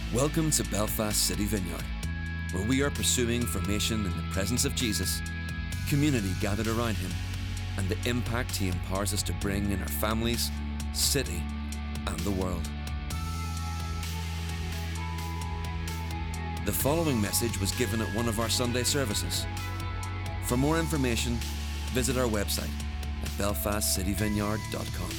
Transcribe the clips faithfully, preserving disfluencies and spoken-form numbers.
Welcome to Belfast City Vineyard, where we are pursuing formation in the presence of Jesus, community gathered around him, and the impact he empowers us to bring in our families, city, and the world. The following message was given at one of our Sunday services. For more information, visit our website at belfast city vineyard dot com.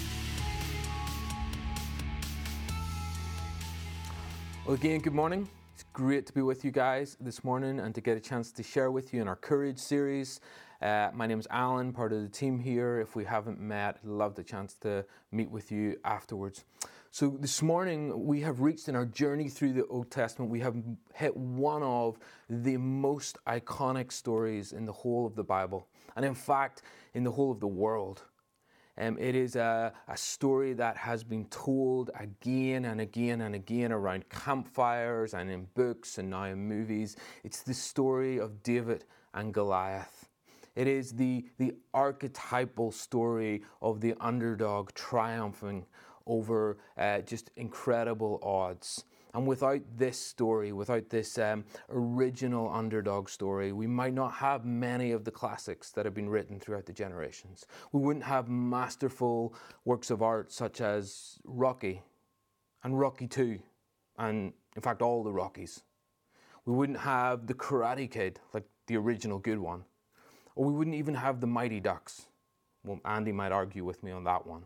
Well, again, good morning. It's great to be with you guys this morning and to get a chance to share with you in our Courage series. Uh, my name is Alan, part of the team here. If we haven't met, I'd love the chance to meet with you afterwards. So this morning, we have reached in our journey through the Old Testament, we have hit one of the most iconic stories in the whole of the Bible, and in fact, in the whole of the world. Um, it is a, a story that has been told again and again and again around campfires and in books and now in movies. It's the story of David and Goliath. It is the, the archetypal story of the underdog triumphing over uh, just incredible odds. And without this story, without this um, original underdog story, we might not have many of the classics that have been written throughout the generations. We wouldn't have masterful works of art such as Rocky and Rocky two, and in fact all the Rockies. We wouldn't have The Karate Kid, like the original good one. Or we wouldn't even have The Mighty Ducks. Well, Andy might argue with me on that one.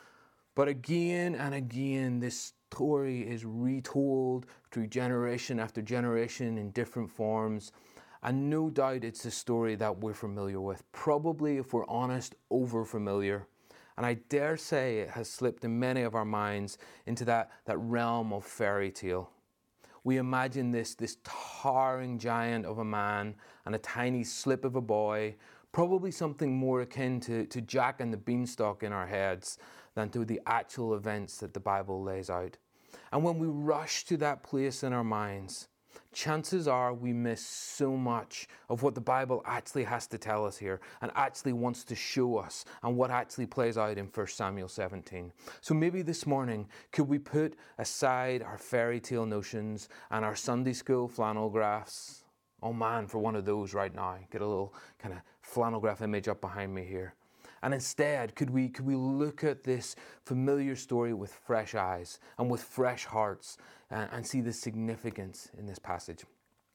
But again and again, this story is retold through generation after generation in different forms. And no doubt it's a story that we're familiar with. Probably, if we're honest, over familiar. And I dare say it has slipped in many of our minds into that, that realm of fairy tale. We imagine this, this towering giant of a man and a tiny slip of a boy, probably something more akin to, to Jack and the Beanstalk in our heads than to the actual events that the Bible lays out. And when we rush to that place in our minds, chances are we miss so much of what the Bible actually has to tell us here and actually wants to show us and what actually plays out in First Samuel seventeen. So maybe this morning, could we put aside our fairy tale notions and our Sunday school flannel graphs? Oh man, for one of those right now. Get a little kind of flannel graph image up behind me here. And instead, could we could we look at this familiar story with fresh eyes and with fresh hearts and, and see the significance in this passage?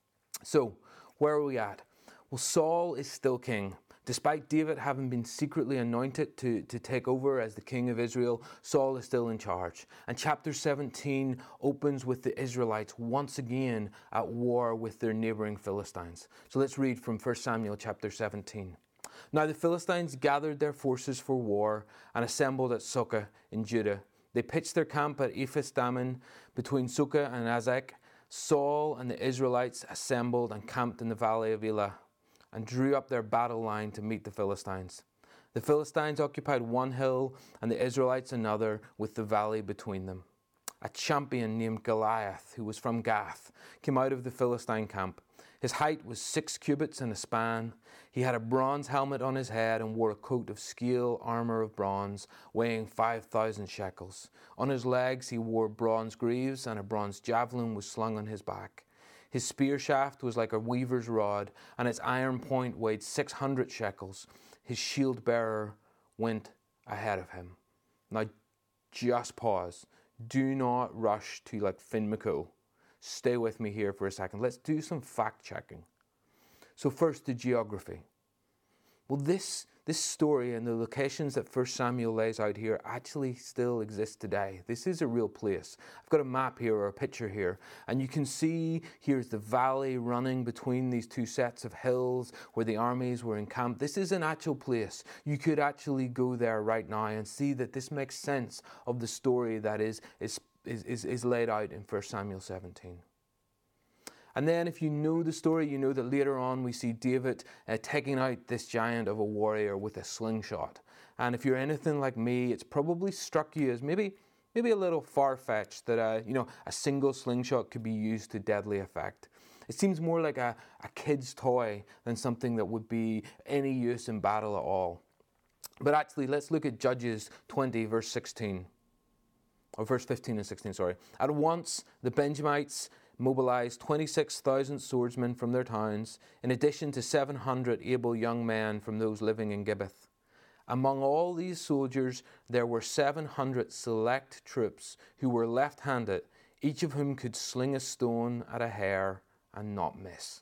So, where are we at? Well, Saul is still king. Despite David having been secretly anointed to, to take over as the king of Israel, Saul is still in charge. And chapter seventeen opens with the Israelites once again at war with their neighboring Philistines. So let's read from First Samuel chapter seventeen. Now the Philistines gathered their forces for war and assembled at Socoh in Judah. They pitched their camp at Ephes Dammim between Socoh and Azekah. Saul and the Israelites assembled and camped in the valley of Elah and drew up their battle line to meet the Philistines. The Philistines occupied one hill and the Israelites another, with the valley between them. A champion named Goliath, who was from Gath, came out of the Philistine camp. His height was six cubits and a span. He had a bronze helmet on his head and wore a coat of scale armor of bronze, weighing five thousand shekels. On his legs he wore bronze greaves, and a bronze javelin was slung on his back. His spear shaft was like a weaver's rod, and its iron point weighed six hundred shekels. His shield bearer went ahead of him. Now, just pause. Do not rush to like Finn McCool. Stay with me here for a second. Let's do some fact checking. So first, the geography. Well, this, this story and the locations that First Samuel lays out here actually still exist today. This is a real place. I've got a map here or a picture here, and you can see here's the valley running between these two sets of hills where the armies were encamped. This is an actual place. You could actually go there right now and see that this makes sense of the story that is, is, is, is laid out in First Samuel seventeen. And then if you know the story, you know that later on we see David uh, taking out this giant of a warrior with a slingshot. And if you're anything like me, it's probably struck you as maybe maybe a little far-fetched that uh, you know a single slingshot could be used to deadly effect. It seems more like a, a kid's toy than something that would be any use in battle at all. But actually, let's look at Judges twenty, verse sixteen. or verse fifteen and sixteen, sorry. At once the Benjamites mobilized twenty-six thousand swordsmen from their towns, in addition to seven hundred able young men from those living in Gibbeth. Among all these soldiers, there were seven hundred select troops who were left-handed, each of whom could sling a stone at a hare and not miss.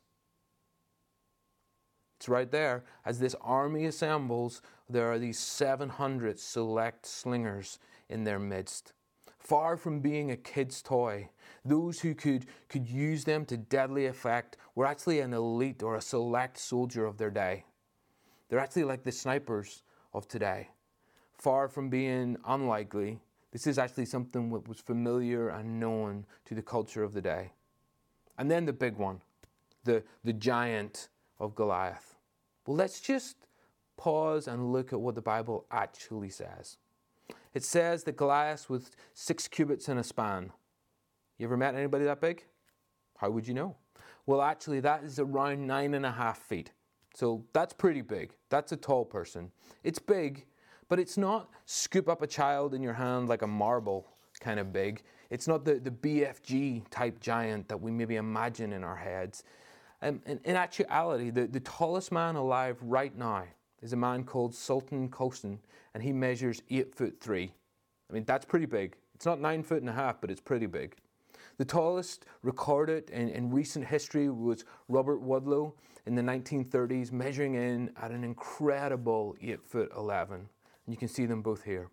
It's right there. As this army assembles, there are these seven hundred select slingers in their midst. Far from being a kid's toy, those who could, could use them to deadly effect were actually an elite or a select soldier of their day. They're actually like the snipers of today. Far from being unlikely, this is actually something that was familiar and known to the culture of the day. And then the big one, the, the giant of Goliath. Well, let's just pause and look at what the Bible actually says. It says that Goliath was six cubits in a span. You ever met anybody that big? How would you know? Well, actually, that is around nine and a half feet. So that's pretty big. That's a tall person. It's big, but it's not scoop up a child in your hand like a marble kind of big. It's not the, the B F G type giant that we maybe imagine in our heads. Um, in, in actuality, the, the tallest man alive right now is a man called Sultan Qasim, and he measures eight foot three. I mean, that's pretty big. It's not nine foot and a half, but it's pretty big. The tallest recorded in, in recent history was Robert Wadlow in the nineteen thirties, measuring in at an incredible eight foot eleven. And you can see them both here.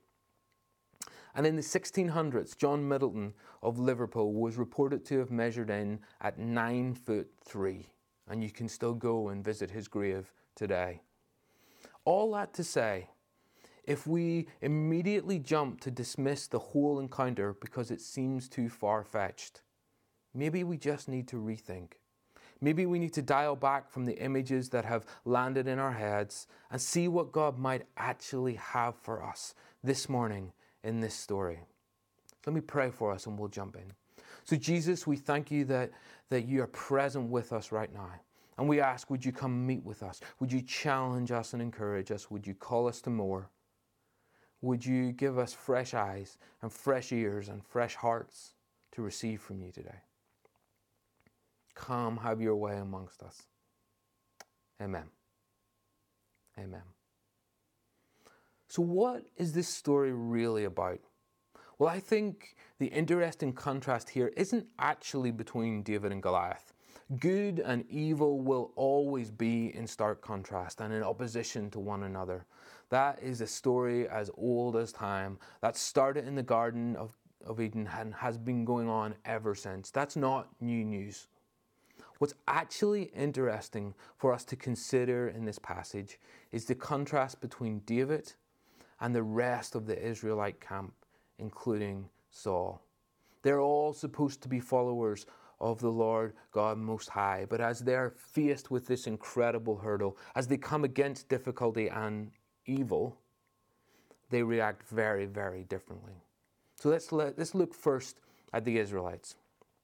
And in the sixteen hundreds, John Middleton of Liverpool was reported to have measured in at nine foot three. And you can still go and visit his grave today. All that to say, if we immediately jump to dismiss the whole encounter because it seems too far-fetched, maybe we just need to rethink. Maybe we need to dial back from the images that have landed in our heads and see what God might actually have for us this morning in this story. Let me pray for us and we'll jump in. So Jesus, we thank you that, that you are present with us right now. And we ask, would you come meet with us? Would you challenge us and encourage us? Would you call us to more? Would you give us fresh eyes and fresh ears and fresh hearts to receive from you today? Come, have your way amongst us. Amen. Amen. So what is this story really about? Well, I think the interesting contrast here isn't actually between David and Goliath. Good and evil will always be in stark contrast and in opposition to one another. That is a story as old as time. That started in the Garden of, of Eden and has been going on ever since. That's not new news. What's actually interesting for us to consider in this passage is the contrast between David and the rest of the Israelite camp, including Saul. They're all supposed to be followers of the Lord God Most High, but as they're faced with this incredible hurdle, as they come against difficulty and evil, they react very, very differently. So let's, let, let's look first at the Israelites.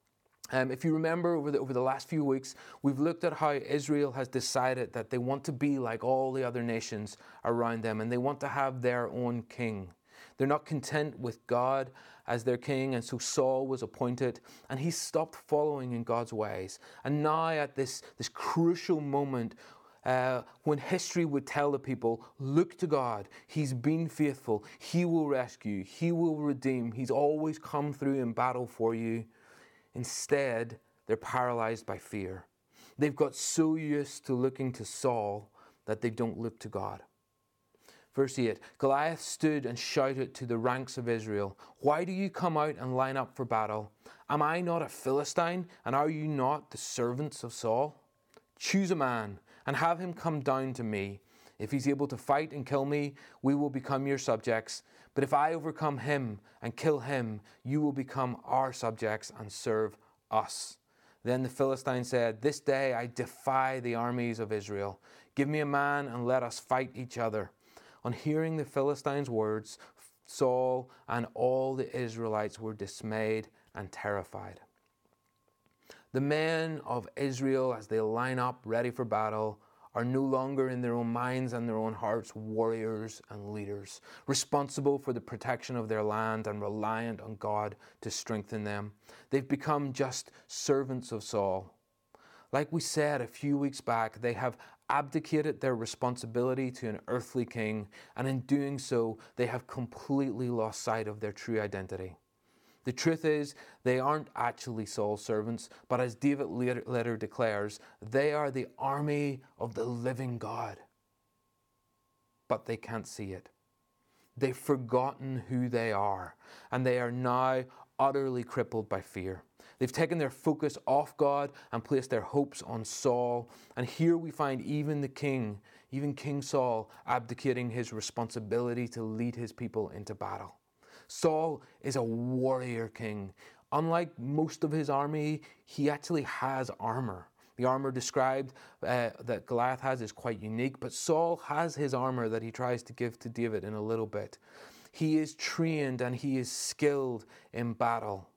Um, if you remember, over the, over the last few weeks, we've looked at how Israel has decided that they want to be like all the other nations around them, and they want to have their own king. They're not content with God as their king, and so Saul was appointed, and he stopped following in God's ways. And now at this, this crucial moment, uh, when history would tell the people, look to God, He's been faithful, He will rescue, He will redeem, He's always come through in battle for you. Instead, they're paralyzed by fear. They've got so used to looking to Saul that they don't look to God. Verse eight, Goliath stood and shouted to the ranks of Israel, "Why do you come out and line up for battle? Am I not a Philistine, and are you not the servants of Saul? Choose a man and have him come down to me. If he's able to fight and kill me, we will become your subjects. But if I overcome him and kill him, you will become our subjects and serve us." Then the Philistine said, "This day I defy the armies of Israel. Give me a man and let us fight each other." On hearing the Philistines' words, Saul and all the Israelites were dismayed and terrified. The men of Israel, as they line up ready for battle, are no longer in their own minds and their own hearts warriors and leaders, responsible for the protection of their land and reliant on God to strengthen them. They've become just servants of Saul. Like we said a few weeks back, they have abdicated their responsibility to an earthly king, and in doing so, they have completely lost sight of their true identity. The truth is, they aren't actually Saul's servants, but as David later, later declares, they are the army of the living God. But they can't see it. They've forgotten who they are, and they are now utterly crippled by fear. They've taken their focus off God and placed their hopes on Saul. And here we find even the king, even King Saul, abdicating his responsibility to lead his people into battle. Saul is a warrior king. Unlike most of his army, he actually has armor. The armor described uh, that Goliath has is quite unique, but Saul has his armor that he tries to give to David in a little bit. He is trained and he is skilled in battle.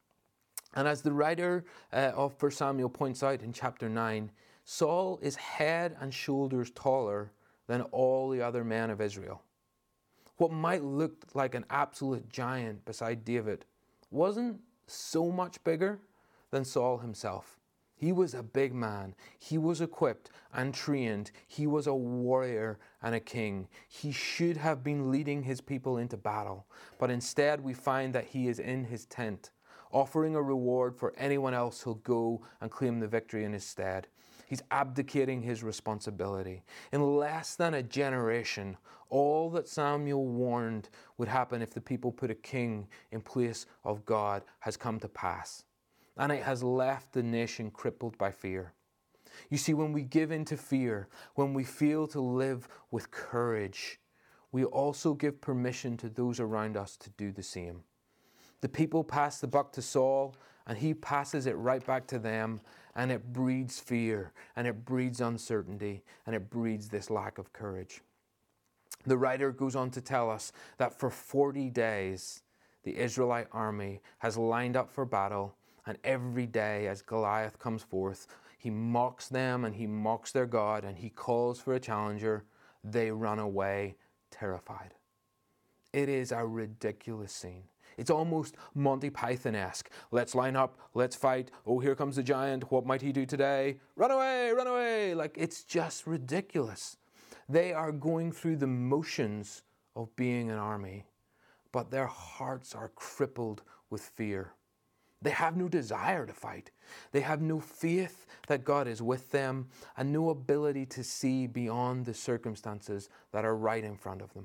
And as the writer uh, of First Samuel points out in chapter nine, Saul is head and shoulders taller than all the other men of Israel. What might look like an absolute giant beside David wasn't so much bigger than Saul himself. He was a big man. He was equipped and trained. He was a warrior and a king. He should have been leading his people into battle, but instead we find that he is in his tent, offering a reward for anyone else who'll go and claim the victory in his stead. He's abdicating his responsibility. In less than a generation, all that Samuel warned would happen if the people put a king in place of God has come to pass. And it has left the nation crippled by fear. You see, when we give in to fear, when we fail to live with courage, we also give permission to those around us to do the same. The people pass the buck to Saul, and he passes it right back to them, and it breeds fear, and it breeds uncertainty, and it breeds this lack of courage. The writer goes on to tell us that for forty days, the Israelite army has lined up for battle, and every day as Goliath comes forth, he mocks them and he mocks their God, and he calls for a challenger. They run away terrified. It is a ridiculous scene. It's almost Monty Python-esque. Let's line up, let's fight. Oh, here comes the giant. What might he do today? Run away, run away. Like, it's just ridiculous. They are going through the motions of being an army, but their hearts are crippled with fear. They have no desire to fight. They have no faith that God is with them and no ability to see beyond the circumstances that are right in front of them.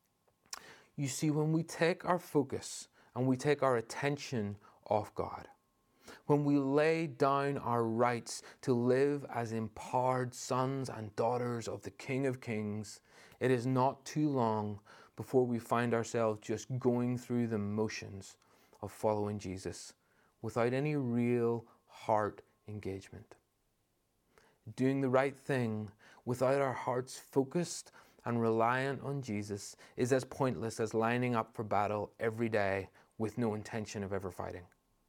You see, when we take our focus and we take our attention off God, when we lay down our rights to live as empowered sons and daughters of the King of Kings, it is not too long before we find ourselves just going through the motions of following Jesus without any real heart engagement. Doing the right thing without our hearts focused and reliant on Jesus is as pointless as lining up for battle every day with no intention of ever fighting.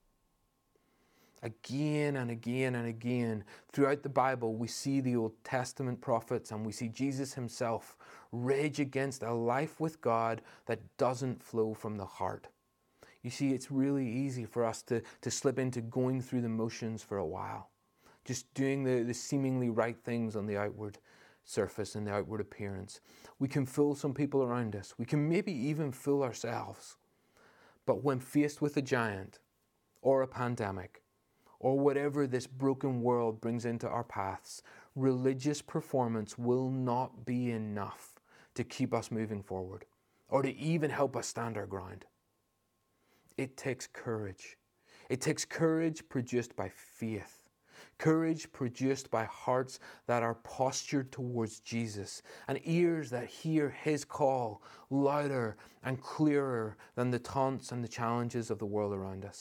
Again and again and again, throughout the Bible, we see the Old Testament prophets and we see Jesus himself rage against a life with God that doesn't flow from the heart. You see, it's really easy for us to, to slip into going through the motions for a while, just doing the, the seemingly right things on the outward surface and the outward appearance. We can fool some people around us. We can maybe even fool ourselves. But when faced with a giant or a pandemic or whatever this broken world brings into our paths, religious performance will not be enough to keep us moving forward or to even help us stand our ground. It takes courage. It takes courage produced by faith. Courage produced by hearts that are postured towards Jesus and ears that hear his call louder and clearer than the taunts and the challenges of the world around us.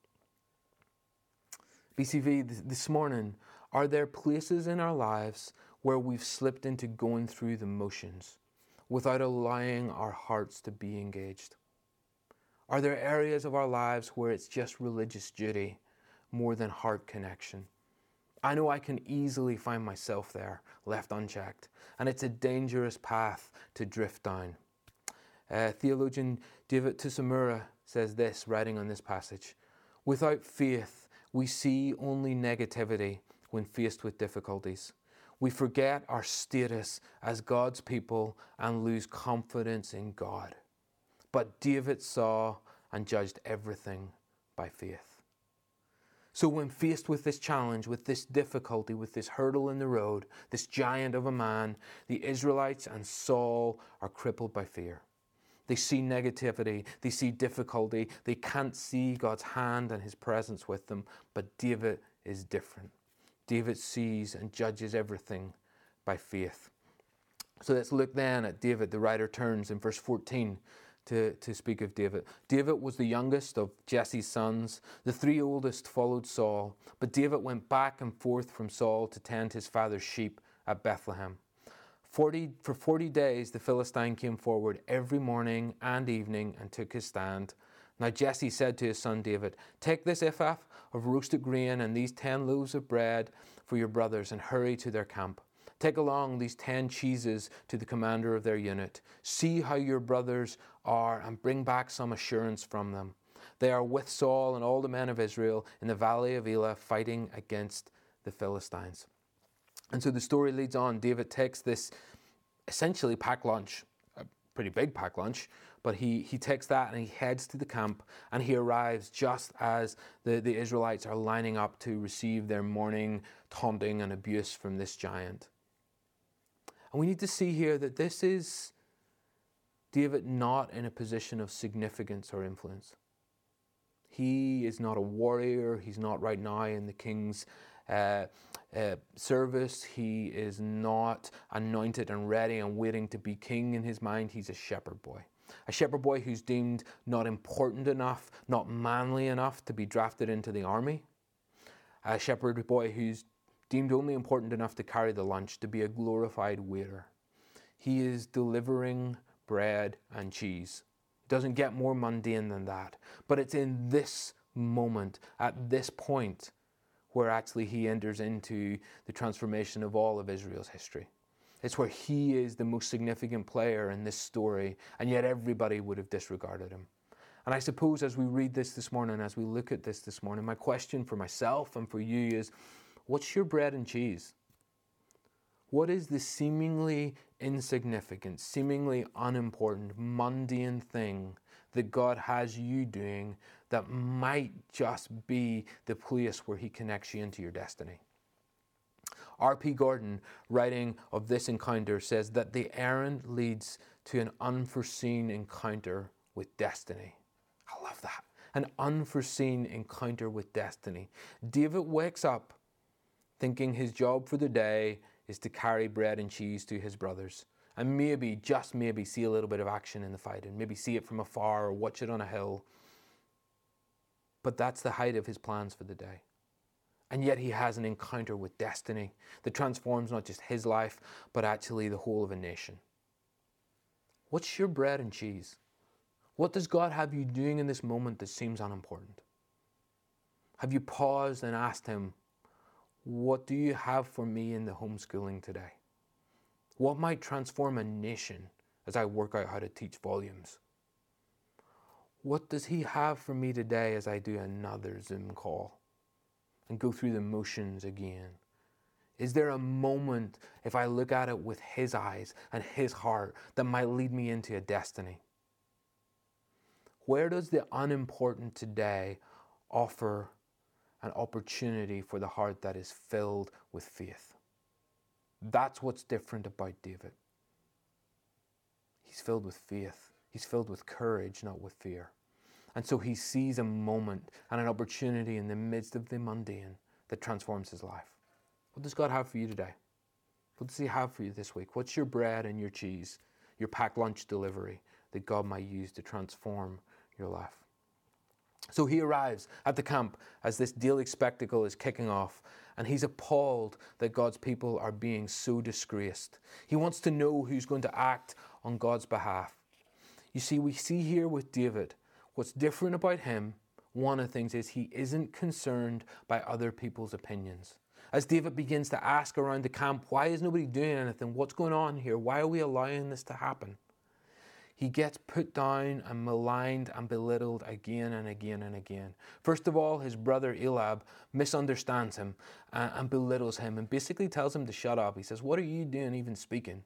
B C V, this morning, are there places in our lives where we've slipped into going through the motions without allowing our hearts to be engaged? Are there areas of our lives where it's just religious duty more than heart connection? I know I can easily find myself there, left unchecked, and it's a dangerous path to drift down. Uh, theologian David Tsutsumura says this, writing on this passage: without faith, we see only negativity when faced with difficulties. We forget our status as God's people and lose confidence in God. But David saw and judged everything by faith. So when faced with this challenge, with this difficulty, with this hurdle in the road, this giant of a man, the Israelites and Saul are crippled by fear. They see negativity, they see difficulty, they can't see God's hand and his presence with them, but David is different. David sees and judges everything by faith. So let's look then at David. The writer turns in verse fourteen to, to speak of David. David was the youngest of Jesse's sons. The three oldest followed Saul, but David went back and forth from Saul to tend his father's sheep at Bethlehem. Forty, for forty days the Philistine came forward every morning and evening and took his stand. Now Jesse said to his son David, take this ephah of roasted grain and these ten loaves of bread for your brothers and hurry to their camp. Take along these ten cheeses to the commander of their unit. See how your brothers are and bring back some assurance from them. They are with Saul and all the men of Israel in the valley of Elah fighting against the Philistines. And so the story leads on. David takes this essentially packed lunch, a pretty big packed lunch, but he, he takes that and he heads to the camp, and he arrives just as the, the Israelites are lining up to receive their morning taunting and abuse from this giant. And we need to see here that this is David not in a position of significance or influence. He is not a warrior. He's not right now in the king's uh, uh, service. He is not anointed and ready and waiting to be king in his mind. He's a shepherd boy. A shepherd boy who's deemed not important enough, not manly enough to be drafted into the army. A shepherd boy who's deemed only important enough to carry the lunch, to be a glorified waiter. He is delivering bread and cheese. It doesn't get more mundane than that. But it's in this moment, at this point, where actually he enters into the transformation of all of Israel's history. It's where he is the most significant player in this story, and yet everybody would have disregarded him. And I suppose as we read this this morning, as we look at this this morning, my question for myself and for you is, what's your bread and cheese? What is the seemingly insignificant, seemingly unimportant, mundane thing that God has you doing that might just be the place where he connects you into your destiny? R P Gordon, writing of this encounter, says that the errand leads to an unforeseen encounter with destiny. I love that. An unforeseen encounter with destiny. David wakes up thinking his job for the day is to carry bread and cheese to his brothers, and maybe, just maybe, see a little bit of action in the fight, and maybe see it from afar or watch it on a hill. But that's the height of his plans for the day. And yet he has an encounter with destiny that transforms not just his life, but actually the whole of a nation. What's your bread and cheese? What does God have you doing in this moment that seems unimportant? Have you paused and asked him, what do you have for me in the homeschooling today? What might transform a nation as I work out how to teach volumes? What does he have for me today as I do another Zoom call and go through the motions again? Is there a moment, if I look at it with his eyes and his heart, that might lead me into a destiny? Where does the unimportant today offer an opportunity for the heart that is filled with faith? That's what's different about David. He's filled with faith. He's filled with courage, not with fear. And so he sees a moment and an opportunity in the midst of the mundane that transforms his life. What does God have for you today? What does he have for you this week? What's your bread and your cheese, your packed lunch delivery that God might use to transform your life? So he arrives at the camp as this daily spectacle is kicking off, and he's appalled that God's people are being so disgraced. He wants to know who's going to act on God's behalf. You see, we see here with David, what's different about him, one of the things is he isn't concerned by other people's opinions. As David begins to ask around the camp, why is nobody doing anything? What's going on here? Why are we allowing this to happen? He gets put down and maligned and belittled again and again and again. First of all, his brother Eliab misunderstands him and, and belittles him and basically tells him to shut up. He says, what are you doing even speaking?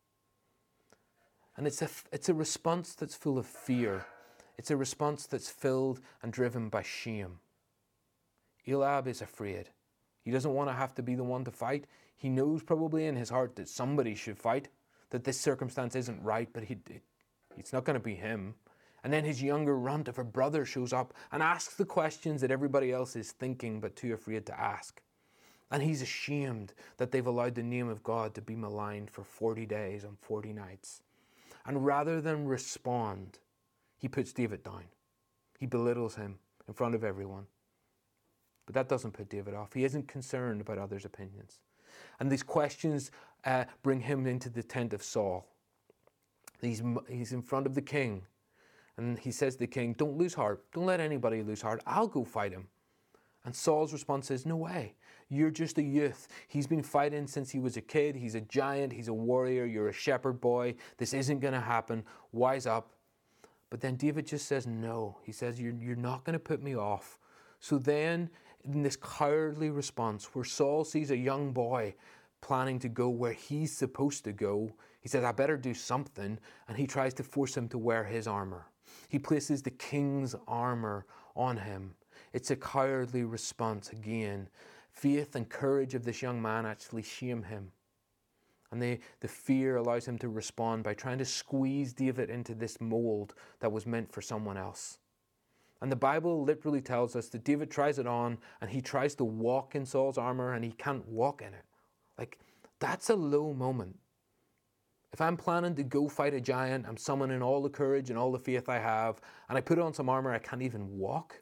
And it's a, it's a response that's full of fear. It's a response that's filled and driven by shame. Eliab is afraid. He doesn't want to have to be the one to fight. He knows probably in his heart that somebody should fight, that this circumstance isn't right, but he, it's not going to be him. And then his younger runt of a brother shows up and asks the questions that everybody else is thinking but too afraid to ask. And he's ashamed that they've allowed the name of God to be maligned for forty days and forty nights. And rather than respond, he puts David down. He belittles him in front of everyone. But that doesn't put David off. He isn't concerned about others' opinions. And these questions uh, bring him into the tent of Saul. He's, he's in front of the king. And he says to the king, don't lose heart. Don't let anybody lose heart. I'll go fight him. And Saul's response is, no way. You're just a youth. He's been fighting since he was a kid. He's a giant. He's a warrior. You're a shepherd boy. This isn't going to happen. Wise up. But then David just says no. He says, you're, you're not going to put me off. So then, in this cowardly response, where Saul sees a young boy planning to go where he's supposed to go, he says, I better do something. And he tries to force him to wear his armor. He places the king's armor on him. It's a cowardly response again. Faith and courage of this young man actually shame him. And they, the fear allows him to respond by trying to squeeze David into this mold that was meant for someone else. And the Bible literally tells us that David tries it on and he tries to walk in Saul's armor and he can't walk in it. Like, that's a low moment. If I'm planning to go fight a giant, I'm summoning all the courage and all the faith I have, and I put on some armor, I can't even walk.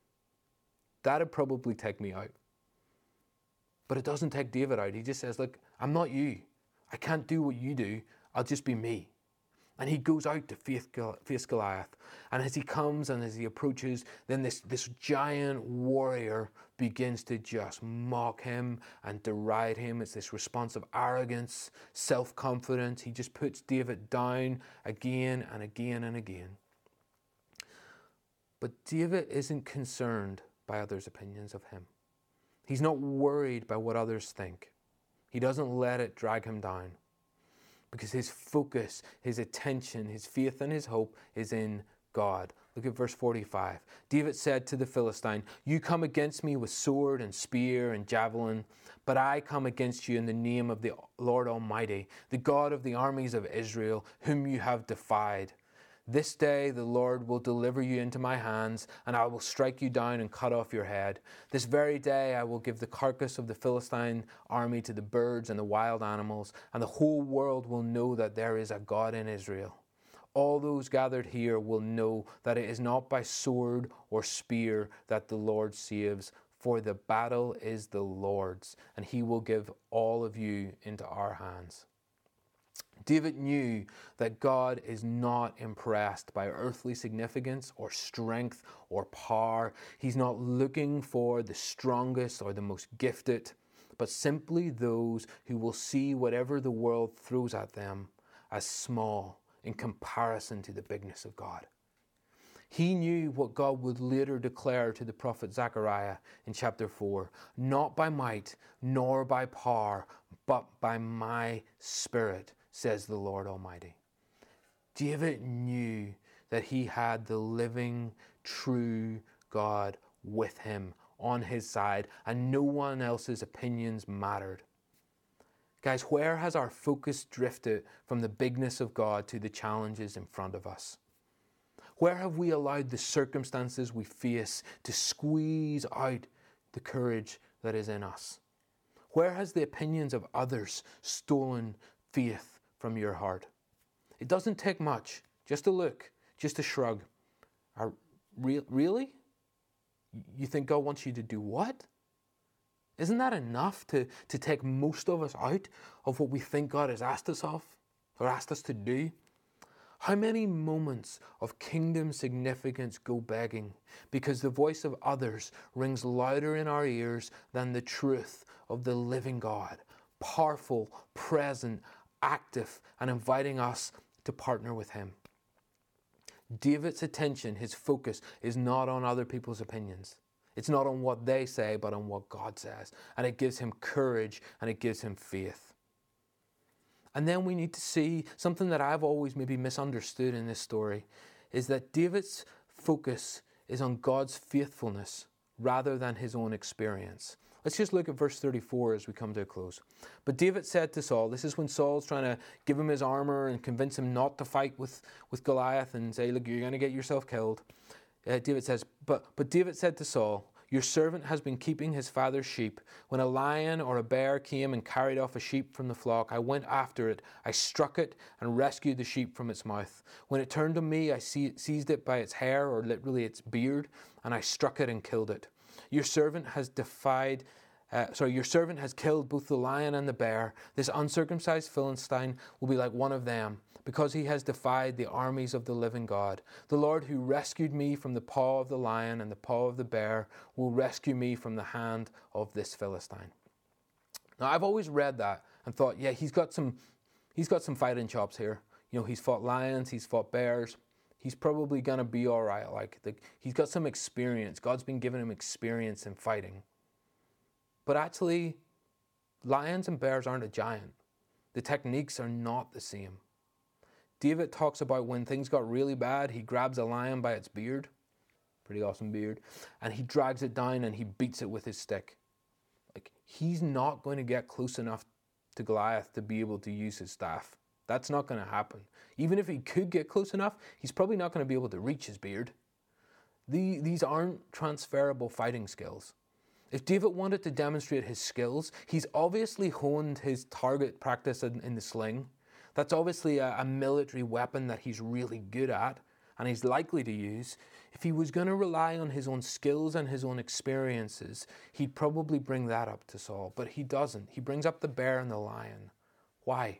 That'd probably take me out. But it doesn't take David out. He just says, look, I'm not you. I can't do what you do. I'll just be me. And he goes out to face Goliath. And as he comes and as he approaches, then this, this giant warrior begins to just mock him and deride him. It's this response of arrogance, self-confidence. He just puts David down again and again and again. But David isn't concerned by others' opinions of him. He's not worried by what others think. He doesn't let it drag him down. Because his focus, his attention, his faith and his hope is in God. Look at verse forty-five. David said to the Philistine, you come against me with sword and spear and javelin, but I come against you in the name of the Lord Almighty, the God of the armies of Israel, whom you have defied. This day the Lord will deliver you into my hands, and I will strike you down and cut off your head. This very day I will give the carcass of the Philistine army to the birds and the wild animals, and the whole world will know that there is a God in Israel. All those gathered here will know that it is not by sword or spear that the Lord saves, for the battle is the Lord's, and he will give all of you into our hands. David knew that God is not impressed by earthly significance or strength or power. He's not looking for the strongest or the most gifted, but simply those who will see whatever the world throws at them as small in comparison to the bigness of God. He knew what God would later declare to the prophet Zechariah in chapter four, not by might nor by power, but by my Spirit, says the Lord Almighty. David knew that he had the living, true God with him on his side, and no one else's opinions mattered. Guys, where has our focus drifted from the bigness of God to the challenges in front of us? Where have we allowed the circumstances we face to squeeze out the courage that is in us? Where has the opinions of others stolen faith from your heart? It doesn't take much, just a look, just a shrug. Are, re- really? You think God wants you to do what? Isn't that enough to, to take most of us out of what we think God has asked us of or asked us to do? How many moments of kingdom significance go begging because the voice of others rings louder in our ears than the truth of the living God, powerful, present, active, and inviting us to partner with him. David's attention, his focus, is not on other people's opinions. It's not on what they say, but on what God says. And it gives him courage and it gives him faith. And then we need to see something that I've always maybe misunderstood in this story, is that David's focus is on God's faithfulness rather than his own experience. Let's just look at verse thirty-four as we come to a close. But David said to Saul, this is when Saul's trying to give him his armor and convince him not to fight with, with Goliath and say, look, you're going to get yourself killed. Uh, David says, but, but David said to Saul, your servant has been keeping his father's sheep. When a lion or a bear came and carried off a sheep from the flock, I went after it. I struck it and rescued the sheep from its mouth. When it turned on me, I seized it by its hair, or literally its beard, and I struck it and killed it. Your servant has defied, uh, sorry, your servant has killed both the lion and the bear. This uncircumcised Philistine will be like one of them, because he has defied the armies of the living God. The Lord who rescued me from the paw of the lion and the paw of the bear will rescue me from the hand of this Philistine. Now, I've always read that and thought, yeah, he's got some, he's got some fighting chops here. You know, he's fought lions, he's fought bears. He's probably going to be all right. Like, the, he's got some experience. God's been giving him experience in fighting. But actually, lions and bears aren't a giant. The techniques are not the same. David talks about when things got really bad, he grabs a lion by its beard, pretty awesome beard, and he drags it down and he beats it with his stick. Like, he's not going to get close enough to Goliath to be able to use his staff. That's not going to happen. Even if he could get close enough, he's probably not going to be able to reach his beard. The, these aren't transferable fighting skills. If David wanted to demonstrate his skills, he's obviously honed his target practice in, in the sling. That's obviously a, a military weapon that he's really good at and he's likely to use. If he was going to rely on his own skills and his own experiences, he'd probably bring that up to Saul. But he doesn't. He brings up the bear and the lion. Why?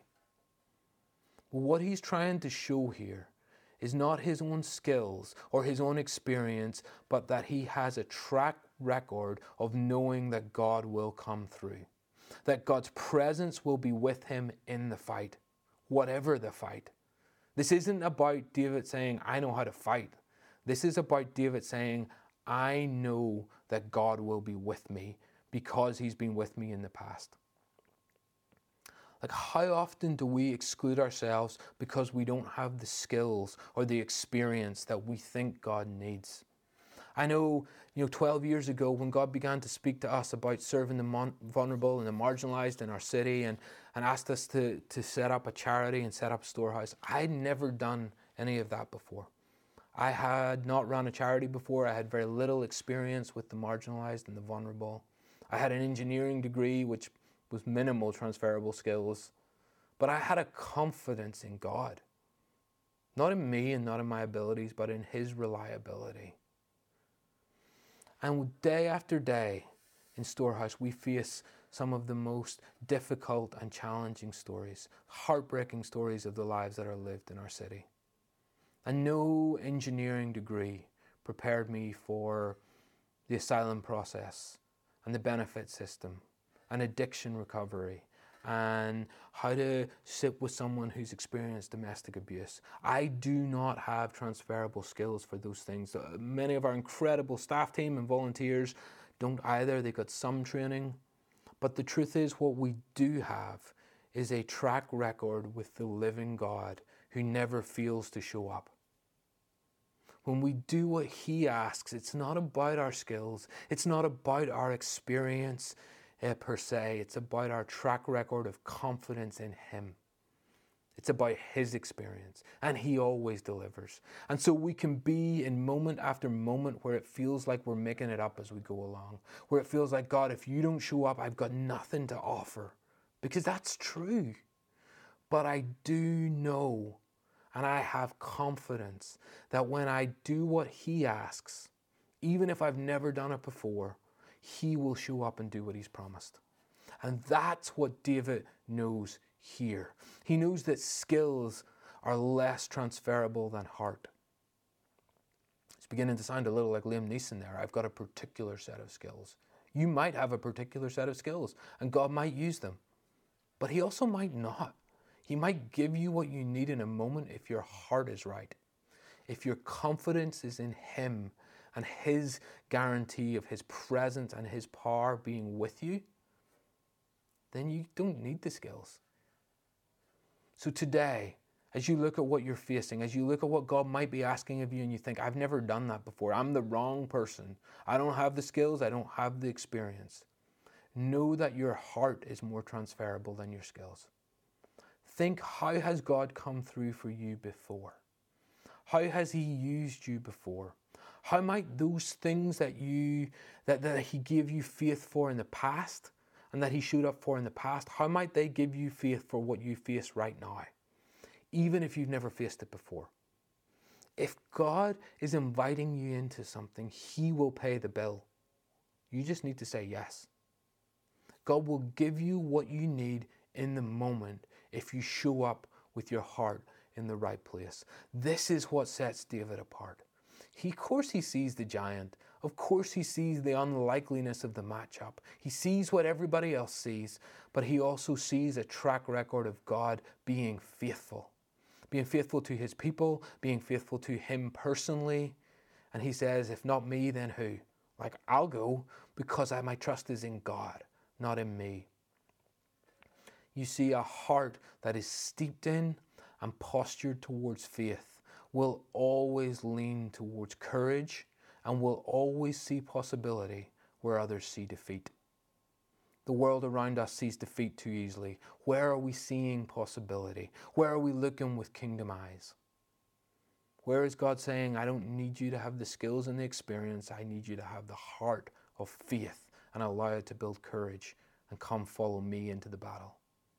Well, what he's trying to show here is not his own skills or his own experience, but that he has a track record of knowing that God will come through, that God's presence will be with him in the fight, whatever the fight. This isn't about David saying, I know how to fight. This is about David saying, I know that God will be with me because he's been with me in the past. Like, how often do we exclude ourselves because we don't have the skills or the experience that we think God needs? I know, you know, twelve years ago when God began to speak to us about serving the mon- vulnerable and the marginalized in our city and, and asked us to, to set up a charity and set up a storehouse, I'd never done any of that before. I had not run a charity before. I had very little experience with the marginalized and the vulnerable. I had an engineering degree, which was minimal transferable skills, but I had a confidence in God. Not in me and not in my abilities, but in his reliability. And day after day in Storehouse, we face some of the most difficult and challenging stories, heartbreaking stories of the lives that are lived in our city. And no engineering degree prepared me for the asylum process and the benefit system and addiction recovery and how to sit with someone who's experienced domestic abuse. I do not have transferable skills for those things. Uh, many of our incredible staff team and volunteers don't either. They got some training. But the truth is, what we do have is a track record with the living God who never fails to show up. When we do what he asks, it's not about our skills. It's not about our experience uh, per se. It's about our track record of confidence in him. It's about his experience, and he always delivers. And so we can be in moment after moment where it feels like we're making it up as we go along, where it feels like, God, if you don't show up, I've got nothing to offer. Because that's true. But I do know, and I have confidence that when I do what he asks, even if I've never done it before, he will show up and do what he's promised. And that's what David knows here. He knows that skills are less transferable than heart. It's beginning to sound a little like Liam Neeson there. I've got a particular set of skills. You might have a particular set of skills, and God might use them. But He also might not. He might give you what you need in a moment if your heart is right. If your confidence is in Him and His guarantee of His presence and His power being with you, then you don't need the skills. So today, as you look at what you're facing, as you look at what God might be asking of you and you think, I've never done that before, I'm the wrong person, I don't have the skills, I don't have the experience, know that your heart is more transferable than your skills. Think, how has God come through for you before? How has He used you before? How might those things that you that, that He gave you faith for in the past and that He showed up for in the past, how might they give you faith for what you face right now, even if you've never faced it before? If God is inviting you into something, He will pay the bill. You just need to say yes. God will give you what you need in the moment if you show up with your heart in the right place. This is what sets David apart. He, of course he sees the giant. Of course he sees the unlikeliness of the matchup. He sees what everybody else sees, but he also sees a track record of God being faithful. Being faithful to His people, being faithful to Him personally. And he says, if not me, then who? Like, I'll go because I, my trust is in God, not in me. You see, a heart that is steeped in and postured towards faith will always lean towards courage and will always see possibility where others see defeat. The world around us sees defeat too easily. Where are we seeing possibility? Where are we looking with kingdom eyes? Where is God saying, I don't need you to have the skills and the experience, I need you to have the heart of faith and allow it to build courage and come follow me into the battle?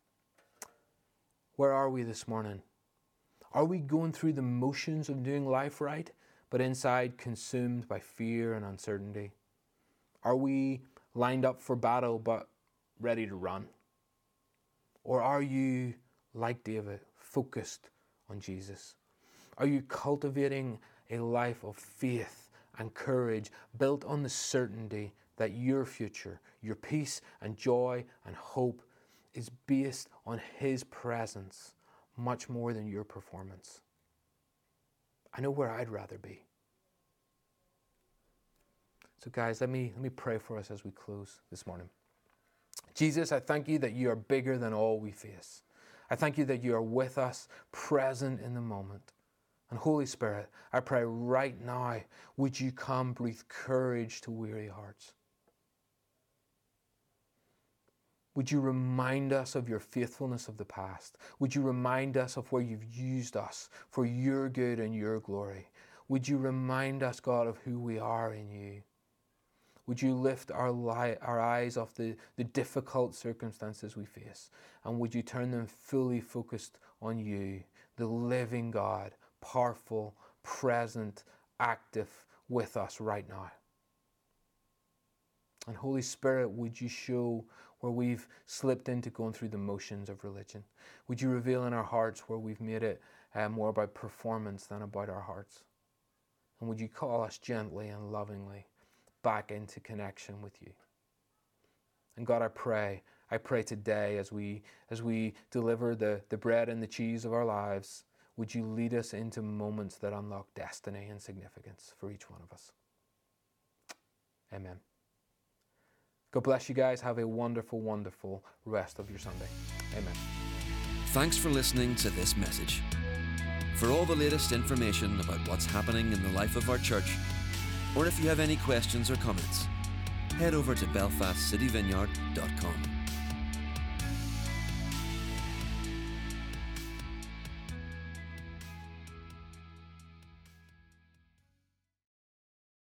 Where are we this morning? Are we going through the motions of doing life right, but inside consumed by fear and uncertainty? Are we lined up for battle, but ready to run? Or are you, like David, focused on Jesus? Are you cultivating a life of faith and courage built on the certainty that your future, your peace and joy and hope is based on His presence much more than your performance? I know where I'd rather be. So guys, let me, let me pray for us as we close this morning. Jesus, I thank you that you are bigger than all we face. I thank you that you are with us, present in the moment. And Holy Spirit, I pray right now, would you come breathe courage to weary hearts? Would you remind us of your faithfulness of the past? Would you remind us of where you've used us for your good and your glory? Would you remind us, God, of who we are in you? Would you lift our, li- our eyes off the, the difficult circumstances we face? And would you turn them fully focused on you, the living God, powerful, present, active with us right now? And Holy Spirit, would you show where we've slipped into going through the motions of religion? Would you reveal in our hearts where we've made it uh, more about performance than about our hearts? And would you call us gently and lovingly back into connection with you? And God, I pray, I pray today as we as we deliver the, the bread and the cheese of our lives, would you lead us into moments that unlock destiny and significance for each one of us? Amen. God bless you guys. Have a wonderful, wonderful rest of your Sunday. Amen. Thanks for listening to this message. For all the latest information about what's happening in the life of our church, or if you have any questions or comments, head over to belfast city vineyard dot com.